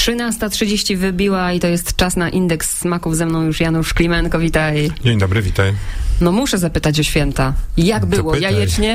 13:30 wybiła i to jest czas na Indeks Smaków. Ze mną już Janusz Klimenko, witaj. Dzień dobry, witaj. No muszę zapytać o święta. Jak było? Jajecznie?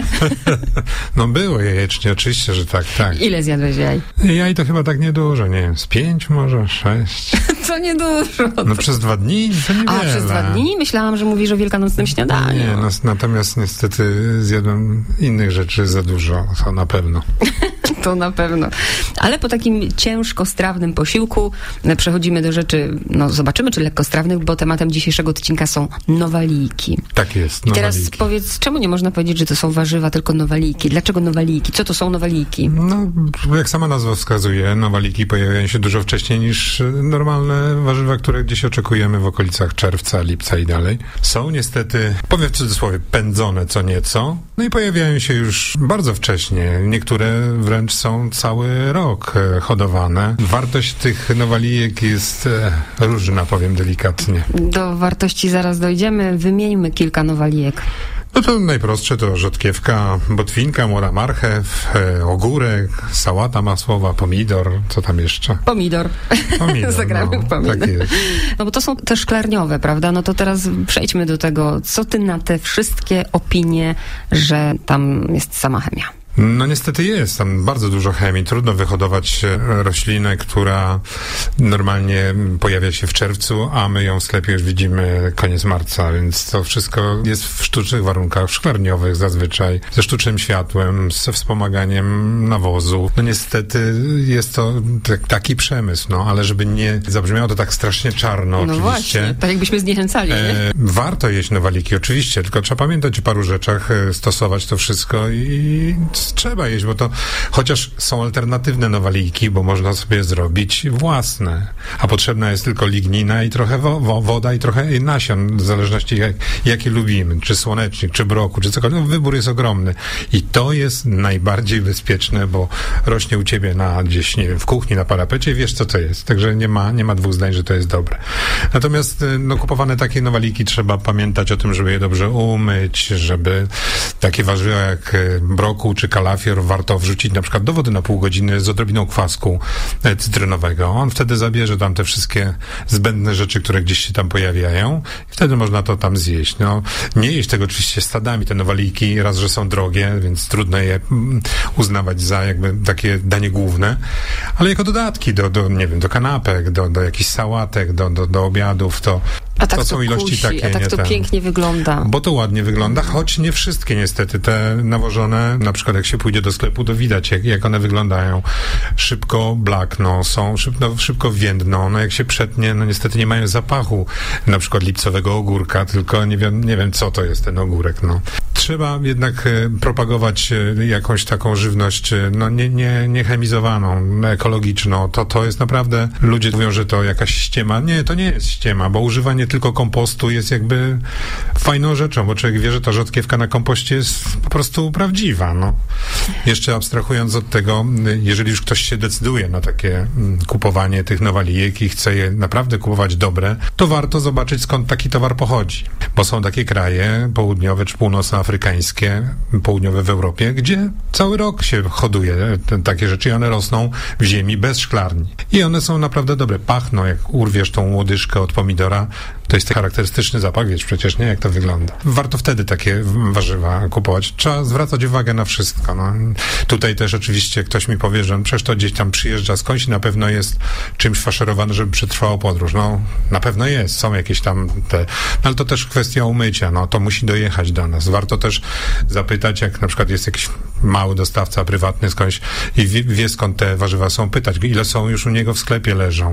No było jajecznie, oczywiście, że tak. Ile zjadłeś jaj? Jaj to chyba tak niedużo, nie wiem, z 5 może, 6. To niedużo. No przez 2 dni to niewiele. A, przez 2 dni? Myślałam, że mówisz o wielkanocnym śniadaniu. Nie, natomiast niestety zjadłem innych rzeczy za dużo, to na pewno. To na pewno. Ale po takim ciężkostrawnym posiłku przechodzimy do rzeczy, no zobaczymy, czy lekkostrawnych, bo tematem dzisiejszego odcinka są nowaliki. Tak jest, nowaliki. I teraz powiedz, czemu nie można powiedzieć, że to są warzywa, tylko nowaliki? Dlaczego nowaliki? Co to są nowaliki? No, jak sama nazwa wskazuje, nowaliki pojawiają się dużo wcześniej niż normalne warzywa, które gdzieś oczekujemy w okolicach czerwca, lipca i dalej. Są niestety, powiem w cudzysłowie, pędzone co nieco, no i pojawiają się już bardzo wcześnie. Niektóre wręcz są cały rok hodowane. Wartość tych nowalijek jest różna, powiem delikatnie. Do wartości zaraz dojdziemy. Wymieńmy kilka nowalijek. No to najprostsze to rzodkiewka, botwinka, młoda marchew, ogórek, sałata masłowa, pomidor, co tam jeszcze? Pomidor. Zagramy w pomidor. Tak jest. No bo to są te szklarniowe, prawda? No to teraz przejdźmy do tego. Co ty na te wszystkie opinie, że tam jest sama chemia? No niestety jest tam bardzo dużo chemii. Trudno wyhodować roślinę, która normalnie pojawia się w czerwcu, a my ją w sklepie już widzimy koniec marca, więc to wszystko jest w sztucznych warunkach, szklarniowych zazwyczaj, ze sztucznym światłem, ze wspomaganiem nawozu. No niestety jest to taki przemysł, no ale żeby nie zabrzmiało to tak strasznie czarno, no oczywiście. Właśnie, tak jakbyśmy zniechęcali, nie? Warto jeść nowaliki, oczywiście, tylko trzeba pamiętać o paru rzeczach, stosować to wszystko i trzeba jeść, bo to chociaż są alternatywne nowaliki, bo można sobie zrobić własne, a potrzebna jest tylko lignina i trochę woda i trochę nasion, w zależności jakie lubimy, czy słonecznik, czy broku, czy cokolwiek. No, wybór jest ogromny i to jest najbardziej bezpieczne, bo rośnie u ciebie gdzieś, nie wiem, w kuchni, na parapecie, wiesz co to jest, także nie ma dwóch zdań, że to jest dobre. Natomiast kupowane takie nowaliki trzeba pamiętać o tym, żeby je dobrze umyć, żeby takie warzywa jak brokuł czy kalafior warto wrzucić na przykład do wody na pół godziny z odrobiną kwasku cytrynowego. On wtedy zabierze tam te wszystkie zbędne rzeczy, które gdzieś się tam pojawiają i wtedy można to tam zjeść. No, nie jeść tego oczywiście stadami, te nowaliki, raz, że są drogie, więc trudno je uznawać za jakby takie danie główne, ale jako dodatki nie wiem, do kanapek, do jakichś sałatek, do obiadów, to są ilości takie. A tak to pięknie wygląda. Bo to ładnie wygląda, choć nie wszystkie niestety. Te nawożone, na przykład jak się pójdzie do sklepu, to widać jak one wyglądają. Szybko blakną, szybko więdną. No jak się przetnie, no niestety nie mają zapachu na przykład lipcowego ogórka, tylko nie wiem co to jest ten ogórek. No. Trzeba jednak propagować jakąś taką żywność, no nie chemizowaną, ekologiczną. To jest naprawdę, ludzie mówią, że to jakaś ściema. Nie, to nie jest ściema, bo używanie tylko kompostu jest jakby fajną rzeczą, bo człowiek wie, że ta rzodkiewka na kompoście jest po prostu prawdziwa, no. Jeszcze abstrahując od tego, jeżeli już ktoś się decyduje na takie kupowanie tych nowalijek i chce je naprawdę kupować dobre, to warto zobaczyć, skąd taki towar pochodzi. Bo są takie kraje południowe czy północnoafrykańskie, południowe w Europie, gdzie cały rok się hoduje takie rzeczy i one rosną w ziemi bez szklarni. I one są naprawdę dobre. Pachną, jak urwiesz tą łodyżkę od pomidora, to jest charakterystyczny zapach, wiesz przecież, nie? Jak to wygląda. Warto wtedy takie warzywa kupować. Trzeba zwracać uwagę na wszystko. No. Tutaj też oczywiście ktoś mi powie, że przecież to gdzieś tam przyjeżdża skądś i na pewno jest czymś faszerowane, żeby przetrwało podróż. No, na pewno jest. Są jakieś tam no, ale to też kwestia umycia. No, to musi dojechać do nas. Warto też zapytać, jak na przykład jest jakiś mały dostawca prywatny skądś i wie skąd te warzywa są, pytać, ile są już u niego w sklepie leżą.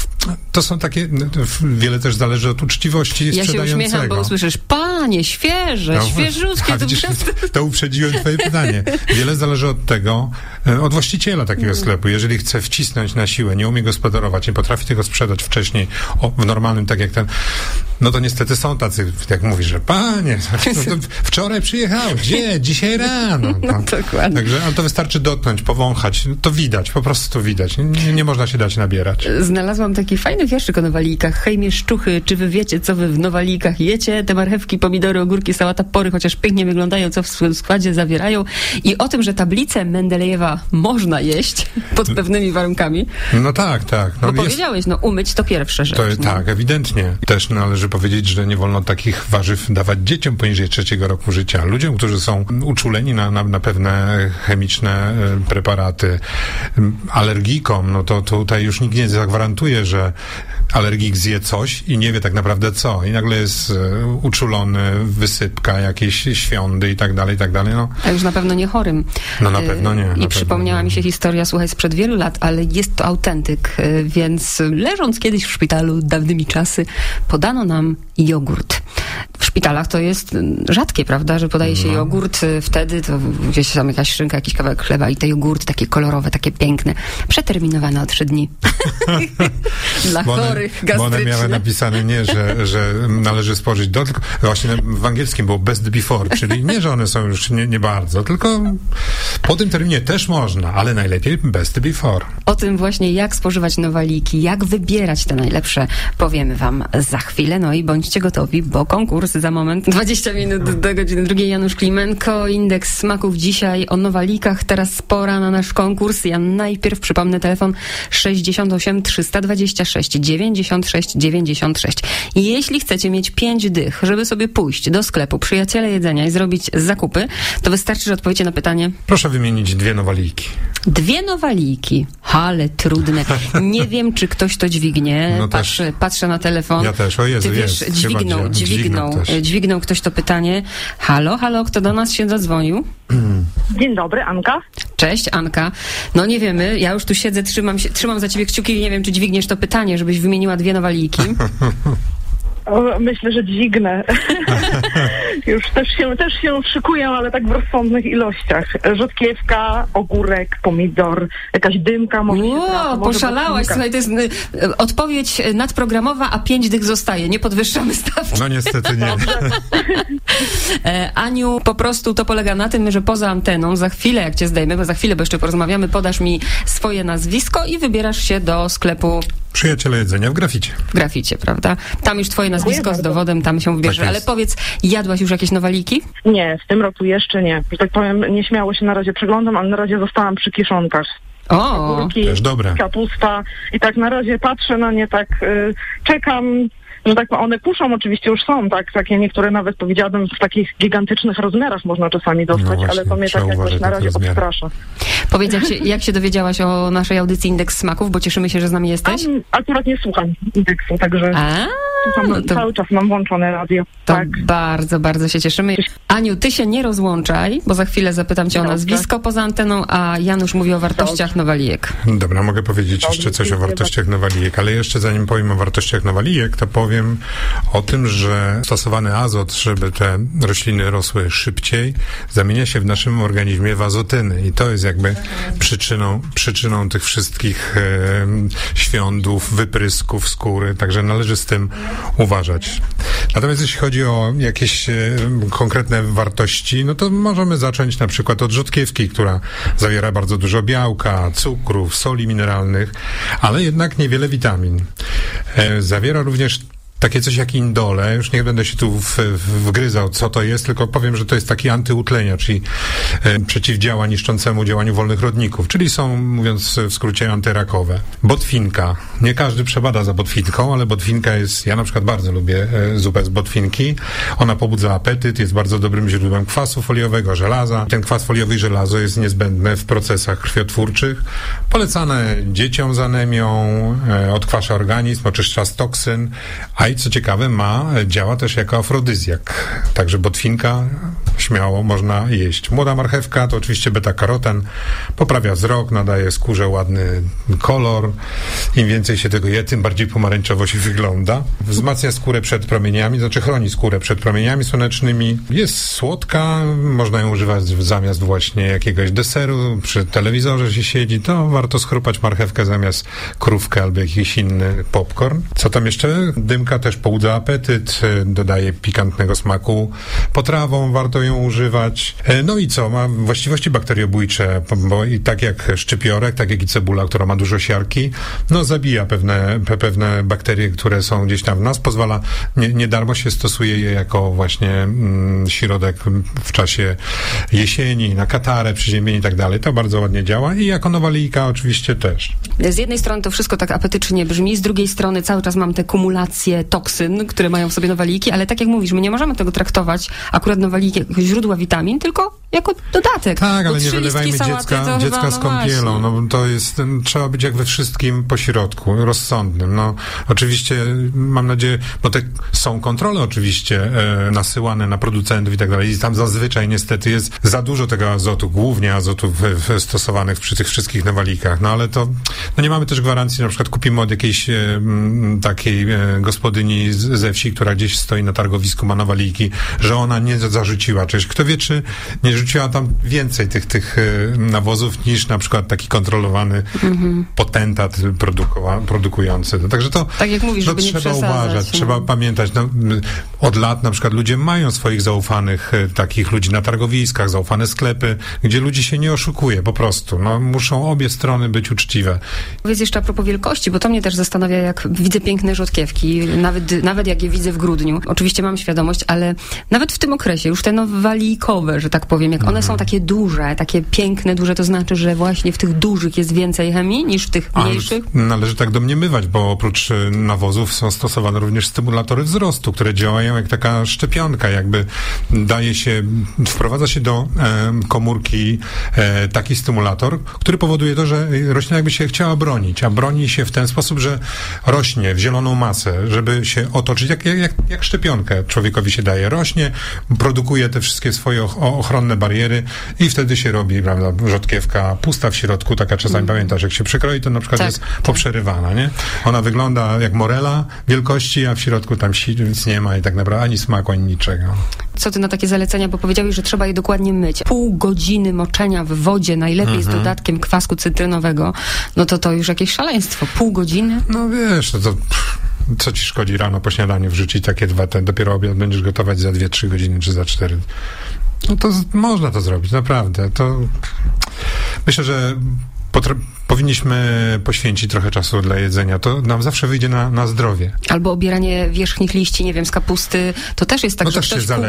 To są takie, wiele też zależy od uczciwości sprzedającego. Ja się uśmiecham, bo usłyszysz, panie, świeże, świeżutkie. To uprzedziłem twoje pytanie. Wiele zależy od tego, od właściciela takiego sklepu. Jeżeli chce wcisnąć na siłę, nie umie gospodarować, nie potrafi tego sprzedać wcześniej w normalnym, tak jak ten, No to niestety są tacy, jak mówisz, że panie, no wczoraj przyjechał, gdzie? Dzisiaj rano. No dokładnie. Także, ale to wystarczy dotknąć, powąchać, to widać, po prostu to widać. Nie można się dać nabierać. Znalazłam taki fajny wierszyk o nowalijkach. Hej mieszczuchy, czy wy wiecie, co wy w nowalijkach jecie? Te marchewki, pomidory, ogórki, sałata, pory, chociaż pięknie wyglądają, co w swoim składzie zawierają. I o tym, że tablicę Mendelejewa można jeść pod pewnymi warunkami. No tak. No bo powiedziałeś, umyć to pierwsza rzecz. Tak, ewidentnie. Też należy powiedzieć, że nie wolno takich warzyw dawać dzieciom poniżej 3 roku życia. Ludziom, którzy są uczuleni na pewne chemiczne preparaty, alergikom, no to tutaj już nikt nie zagwarantuje, że alergik zje coś i nie wie tak naprawdę co. I nagle jest uczulony, wysypka, jakieś świądy i tak dalej. No. A już na pewno nie chorym. No na pewno nie. I przypomniała mi się historia, słuchaj, sprzed wielu lat, ale jest to autentyk, więc leżąc kiedyś w szpitalu, dawnymi czasy, podano nam jogurt. W szpitalach to jest rzadkie, prawda, że podaje się jogurt, wtedy to gdzieś tam jakaś szynka, jakiś kawałek chleba i te jogurty takie kolorowe, takie piękne, przeterminowane o 3 dni. Dla chorych gastrycznych. Bo one miały napisane nie, że należy spożyć tylko właśnie w angielskim było best before, czyli nie, że one są już nie bardzo, tylko po tym terminie też można, ale najlepiej best before. O tym właśnie, jak spożywać nowaliki, jak wybierać te najlepsze, powiemy wam za chwilę. No i bądźcie gotowi, bo konkurs za moment. 20 minut do godziny 2. Janusz Klimenko, Indeks Smaków dzisiaj o nowalikach. Teraz pora na nasz konkurs. Ja najpierw przypomnę telefon 68 326 96 96. Jeśli chcecie mieć 5 dych, żeby sobie pójść do sklepu Przyjaciele Jedzenia i zrobić zakupy, to wystarczy, że odpowiecie na pytanie. Proszę wymienić 2 nowaliki. 2 nowaliki. Ale trudne. Nie wiem, czy ktoś to dźwignie. No patrzę na telefon. Ja też. O Jezu, ty wiesz, dźwignął ktoś to pytanie. Halo, kto do nas się zadzwonił? Dzień dobry, Anka. Cześć, Anka. No nie wiemy, ja już tu siedzę, trzymam za ciebie kciuki i nie wiem, czy dźwigniesz to pytanie, żebyś wymieniła 2 nowaliki. Myślę, że dźwignę. Już też się szykuję, ale tak w rozsądnych ilościach. Rzodkiewka, ogórek, pomidor, jakaś dymka. Poszalałaś. Słuchaj, to jest odpowiedź nadprogramowa, a 5 dych zostaje. Nie podwyższamy stawki. No niestety nie. Aniu, po prostu to polega na tym, że poza anteną, za chwilę, jak cię zdejmę, bo jeszcze porozmawiamy, podasz mi swoje nazwisko i wybierasz się do sklepu Przyjaciele Jedzenia w Graficie. W Graficie, prawda? Tam już twoje nazwisko z dowodem, tam się wybierze. Tak ale powiedz, jadłaś już jakieś nowaliki? Nie, w tym roku jeszcze nie. Że tak powiem, nieśmiało się na razie przyglądam, ale na razie zostałam przy kiszonkach. Ogórki, też dobre. Kapusta i tak na razie patrzę na nie, tak czekam, że tak one kuszą, oczywiście już są, tak, takie niektóre nawet powiedziałabym w takich gigantycznych rozmiarach można czasami dostać, właśnie, ale to mnie tak jakoś na razie odstrasza. Powiedz, jak się dowiedziałaś o naszej audycji Indeks Smaków, bo cieszymy się, że z nami jesteś? Akurat nie słucham Indeksu, także cały czas mam włączone radio. To tak. Bardzo, bardzo się cieszymy. Aniu, ty się nie rozłączaj, bo za chwilę zapytam cię o nazwisko poza anteną, a Janusz mówi o wartościach nowalijek. Dobra, mogę powiedzieć jeszcze coś o wartościach nowalijek, ale jeszcze zanim powiem o wartościach nowalijek, to powiem o tym, że stosowany azot, żeby te rośliny rosły szybciej, zamienia się w naszym organizmie w azotyny i to jest jakby przyczyną tych wszystkich świądów, wyprysków skóry, także należy z tym uważać. Natomiast jeśli chodzi o jakieś konkretne wartości, no to możemy zacząć na przykład od rzodkiewki, która zawiera bardzo dużo białka, cukrów, soli mineralnych, ale jednak niewiele witamin. Zawiera również takie coś jak indole, już nie będę się tu wgryzał, co to jest, tylko powiem, że to jest taki antyutlenia, czyli przeciwdziała niszczącemu działaniu wolnych rodników, czyli są, mówiąc w skrócie, antyrakowe. Botwinka. Nie każdy przebada za botwinką, ale botwinka jest, ja na przykład bardzo lubię zupę z botwinki. Ona pobudza apetyt, jest bardzo dobrym źródłem kwasu foliowego, żelaza. Ten kwas foliowy i żelazo jest niezbędne w procesach krwiotwórczych. Polecane dzieciom z anemią, odkwasza organizm, oczyszcza z toksyn, a i co ciekawe, działa też jako afrodyzjak. Także botwinka śmiało można jeść. Młoda marchewka to oczywiście beta-karoten, poprawia wzrok, nadaje skórze ładny kolor Im więcej się tego je, tym bardziej pomarańczowo się wygląda. Wzmacnia skórę przed promieniami, znaczy chroni skórę przed promieniami słonecznymi. Jest słodka, można ją używać zamiast właśnie jakiegoś deseru. Przy telewizorze się siedzi, to warto schrupać marchewkę zamiast krówkę albo jakiś inny popcorn. Co tam jeszcze? Dymka też pobudza apetyt, dodaje pikantnego smaku potrawom, warto ją używać. No i co? Ma właściwości bakteriobójcze, bo i tak jak szczypiorek, tak jak i cebula, która ma dużo siarki, no zabija pewne bakterie, które są gdzieś tam w nas, pozwala, nie darmo się stosuje je jako właśnie środek w czasie jesieni, na katarę, przeziębienie i tak dalej. To bardzo ładnie działa i jako nowalika oczywiście też. Z jednej strony to wszystko tak apetycznie brzmi, z drugiej strony cały czas mam te kumulacje toksyn, które mają w sobie nowaliki, ale tak jak mówisz, my nie możemy tego traktować akurat nowaliki jako źródła witamin, tylko jako dodatek. Tak, ale nie wylewajmy dziecka z kąpielą. No, to jest, trzeba być jak we wszystkim pośrodku, rozsądnym. No, oczywiście mam nadzieję, bo te są kontrole oczywiście nasyłane na producentów i tak dalej i tam zazwyczaj niestety jest za dużo tego azotu, głównie azotu stosowanych przy tych wszystkich nowalikach. No ale to, no nie mamy też gwarancji, na przykład kupimy od jakiejś takiej gospodyni ze wsi, która gdzieś stoi na targowisku, ma nowaliki, że ona nie zarzuciła czegoś. Kto wie, czy nie rzuciła tam więcej tych nawozów niż na przykład taki kontrolowany potentat produkujący. Także to, tak jak mówisz, żeby trzeba nie uważać, trzeba pamiętać. No, od lat na przykład ludzie mają swoich zaufanych takich ludzi na targowiskach, zaufane sklepy, gdzie ludzi się nie oszukuje po prostu. No, muszą obie strony być uczciwe. Powiedz jeszcze a propos wielkości, bo to mnie też zastanawia, jak widzę piękne rzodkiewki, nawet jak je widzę w grudniu. Oczywiście mam świadomość, ale nawet w tym okresie, już te nowalikowe, że tak powiem, jak one są takie duże, takie piękne, duże, to znaczy, że właśnie w tych dużych jest więcej chemii niż w tych mniejszych? Należy tak domniemywać, bo oprócz nawozów są stosowane również stymulatory wzrostu, które działają jak taka szczepionka, jakby wprowadza się do komórki taki stymulator, który powoduje to, że roślina jakby się chciała bronić, a broni się w ten sposób, że rośnie w zieloną masę, żeby się otoczyć, jak szczepionkę człowiekowi się daje. Rośnie, produkuje te wszystkie swoje ochronne bariery i wtedy się robi, prawda, rzodkiewka pusta w środku, taka czasami, pamiętasz, jak się przykroi, to na przykład jest poprzerywana, nie? Ona wygląda jak morela wielkości, a w środku tam nic nie ma i tak naprawdę ani smaku, ani niczego. Co ty na takie zalecenia, bo powiedziałeś, że trzeba je dokładnie myć. Pół godziny moczenia w wodzie, najlepiej z dodatkiem kwasku cytrynowego, no to już jakieś szaleństwo. Pół godziny? No wiesz, to co ci szkodzi rano po śniadaniu wrzucić takie dopiero obiad będziesz gotować za 2-3 godziny, czy za 4. No to można to zrobić, naprawdę. To myślę, że powinniśmy poświęcić trochę czasu dla jedzenia. To nam zawsze wyjdzie na zdrowie. Albo obieranie wierzchnich liści, nie wiem, z kapusty. To też jest tak, że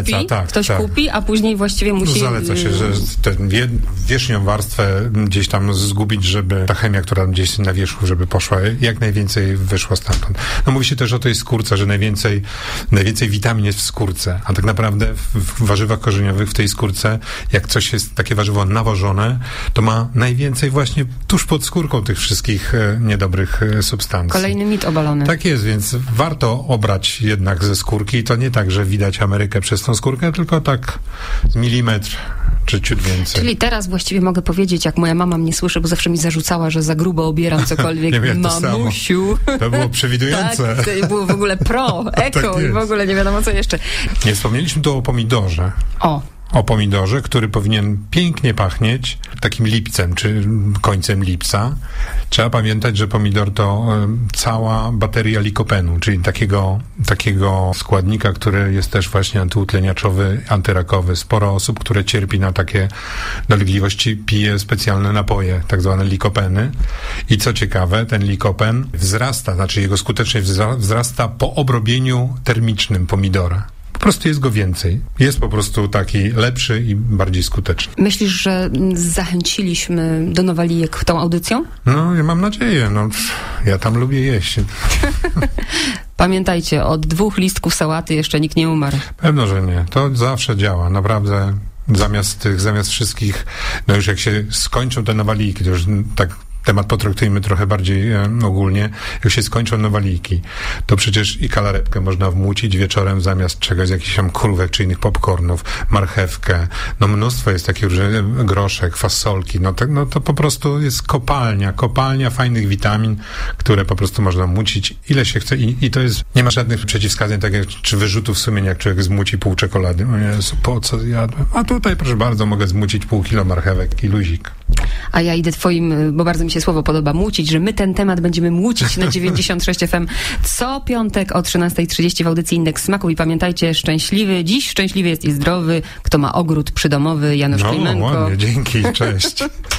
ktoś kupi, a później właściwie musi... Zaleca się, że tę wierzchnią warstwę gdzieś tam zgubić, żeby ta chemia, która gdzieś na wierzchu, żeby poszła, jak najwięcej wyszło stamtąd. No mówi się też o tej skórce, że najwięcej witamin jest w skórce, a tak naprawdę w warzywach korzeniowych, w tej skórce, jak coś jest takie warzywo nawożone, to ma najwięcej właśnie tuż pod skórką tych wszystkich niedobrych substancji. Kolejny mit obalony. Tak jest, więc warto obrać jednak ze skórki. To nie tak, że widać Amerykę przez tą skórkę, tylko tak milimetr czy ciut więcej. Czyli teraz właściwie mogę powiedzieć, jak moja mama mnie słyszy, bo zawsze mi zarzucała, że za grubo obieram cokolwiek. Nie wiem, mamusiu. To było przewidujące. Tak, to było w ogóle eko tak i w ogóle nie wiadomo co jeszcze. Nie wspomnieliśmy tu o pomidorze. O pomidorze, który powinien pięknie pachnieć takim lipcem, czy końcem lipca. Trzeba pamiętać, że pomidor to cała bateria likopenu, czyli takiego składnika, który jest też właśnie antyutleniaczowy, antyrakowy. Sporo osób, które cierpi na takie dolegliwości, pije specjalne napoje, tak zwane likopeny. I co ciekawe, ten likopen wzrasta, znaczy jego skuteczność wzrasta po obrobieniu termicznym pomidora. Po prostu jest go więcej. Jest po prostu taki lepszy i bardziej skuteczny. Myślisz, że zachęciliśmy do nowalijek tą audycją? No, ja mam nadzieję. No, ja tam lubię jeść. Pamiętajcie, od 2 listków sałaty jeszcze nikt nie umarł. Pewno, że nie. To zawsze działa. Naprawdę zamiast wszystkich, no już jak się skończą te nowalijki, to już tak temat potraktujmy trochę bardziej ogólnie. Jak się skończą nowaliki, to przecież i kalarepkę można wmucić wieczorem zamiast czegoś, jakichś tam krówek czy innych popcornów, marchewkę. No mnóstwo jest takich różnych, groszek, fasolki. No to po prostu jest kopalnia fajnych witamin, które po prostu można mucić ile się chce i to jest, nie ma żadnych przeciwwskazań, tak jak, czy wyrzutów sumienia, jak człowiek zmuci pół czekolady. O Jezu, po co zjadłem? A tutaj, proszę bardzo, mogę zmucić pół kilo marchewek i luzik. A ja idę twoim, bo bardzo mi się słowo podoba, mucić, że my ten temat będziemy mucić na 96 FM co piątek o 13:30 w audycji Indeks Smaku. I pamiętajcie, szczęśliwy jest i zdrowy, kto ma ogród przydomowy. Janusz Klimenko. Ładnie, dzięki, cześć.